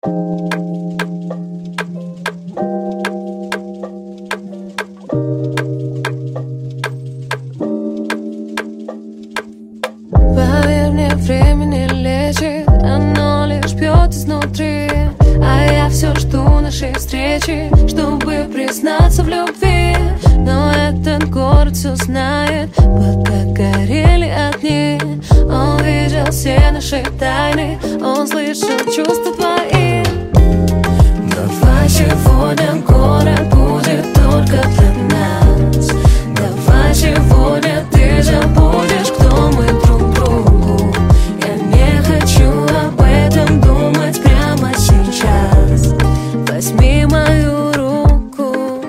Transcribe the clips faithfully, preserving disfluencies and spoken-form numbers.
Поверь мне, время не лечит, оно лишь бьет изнутри. А я все жду нашей встречи, чтобы признаться в любви. Но этот город все знает, пока горели огни. Он видел все наши тайны, он слышал чувства твои. Давай сегодня город будет только для нас. Давай сегодня ты забудешь, кто мы друг другу. Я не хочу об этом думать прямо сейчас. Возьми мою руку.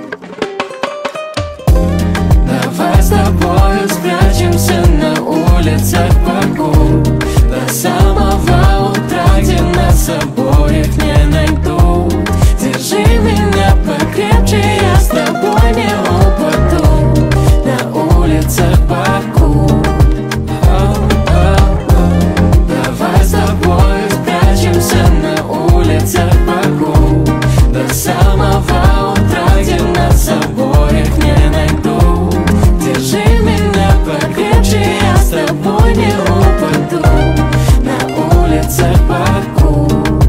Давай с тобою спрячемся на улицах Баку до самого утра, где нас обоих не найдут. Держи меня покрепче, я с тобой не упаду. На улицах Баку. Давай с тобой спрячемся на улицах Баку до самого утра, где нас обоих не найдут. Держи меня покрепче, я с тобой не упаду. На улицах Баку.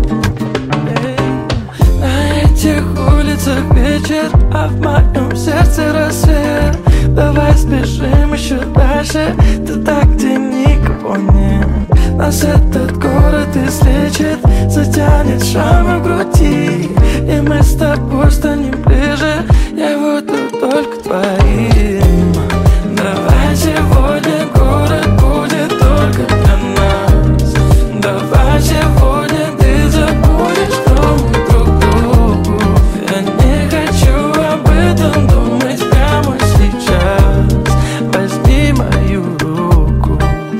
На этих улицах вечер, а в моем сердце рассвет. Давай сбежим еще дальше, туда, где никого нет. Нас этот город излечит, затянет шрамы в груди. И мы с тобой станем ближе, я буду только твоим. Давай сегодня город будет только для нас. Давай сегодня ты забудешь, кто мы друг другу. Я не хочу об этом думать прямо сейчас. Возьми мою руку.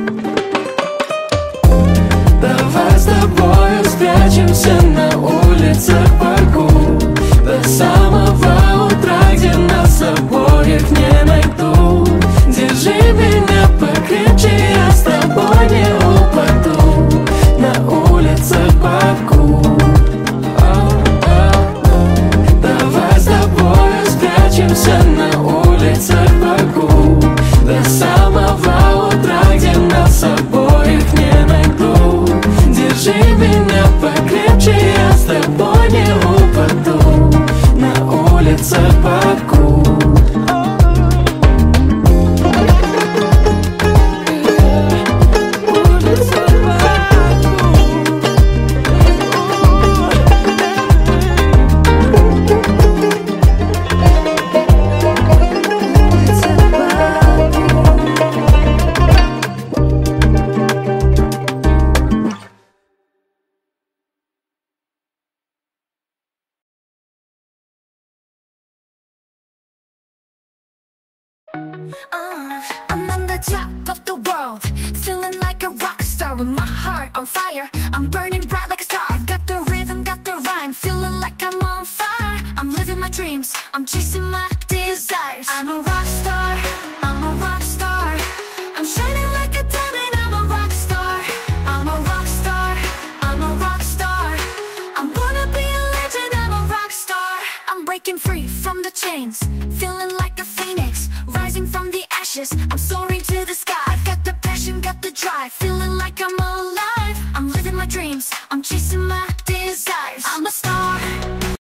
Давай с тобою спрячемся на улицах Баку до самого утра, где нас обоих не найдут. Держи меня покрепче, я с тобой не упаду. На улицах Баку. Давай с тобою спрячемся на улицах Баку до самого утра, где нас обоих не найдут. Держи меня покрепче, я с тобой не упаду. На улицах Баку. Uh, I'm on the top of the world, feeling like a rock star with my heart on fire. I'm burning bright like a star. Got the rhythm, got the rhyme, feeling like I'm on fire. I'm living my dreams, I'm chasing my desires. I'm a rock star, I'm a rock star. I'm shining like a diamond, I'm a rock star. I'm a rock star, I'm a rock star. I'm gonna be a legend, I'm a rock star. I'm breaking free from the chains, feeling like a phoenix, rising from the ashes. I'm soaring to the sky. Got the passion, got the drive, feeling like I'm